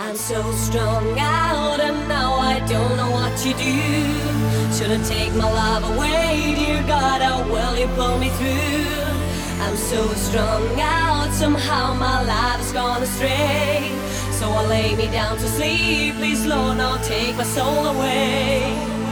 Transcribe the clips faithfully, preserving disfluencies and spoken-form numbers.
I'm so strung out and now I don't know what to do. Shouldn't take my love away, dear God, how will you pull me through? I'm so strung out, somehow my life has gone astray. So I lay me down to sleep, please Lord, now take my soul away.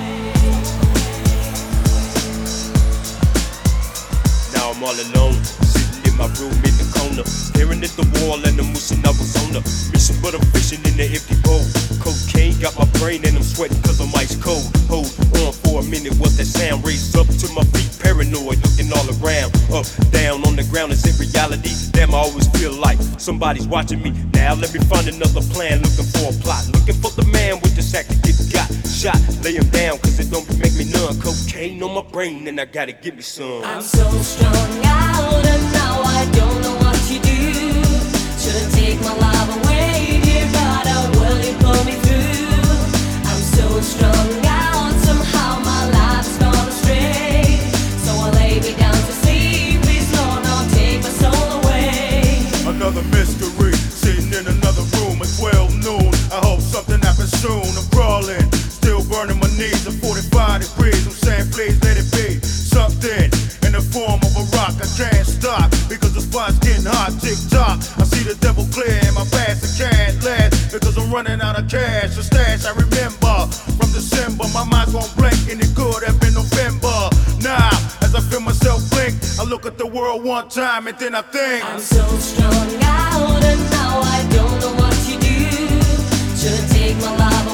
Now I'm all alone, sitting in my room in the corner, staring at the wall and I'm wishing I was on a mission, but I'm fishing in the empty bowl. Cocaine got my brain and I'm sweating cause I'm ice cold. Hold on for a minute, what's that sound? Raised up to my feet, paranoid, looking all around. Up, down, on the ground, is it reality? Damn, I always feel like somebody's watching me. Now let me find another plan, looking for a plot, looking for the man with the sack that get got shot. Lay him down cause it don't make me numb. Cocaine on my brain and I gotta give me some. I'm so strung out and now I don't know what to do. Shouldn't take my love away, dear God, how will you pull me through? I'm so strung out, somehow my life's gone astray. So I lay me down to sleep, please Lord, now take my soul away. Another mystery, sitting in another room at twelve noon. I hope something happens soon. I'm crawling, still burning my knees at forty-five degrees. I'm saying please let it be something in the form of a rock. I can't stop because the spot's getting hot. Tick tock, I see the devil clear in my past. I can't last because I'm running out of cash. The stash I remember from December. My mind's won't blank and it could have been November. Now, as I feel myself blink, I look at the world one time and then I think I'm so strung out and now I don't know what to do. Shouldn't take my love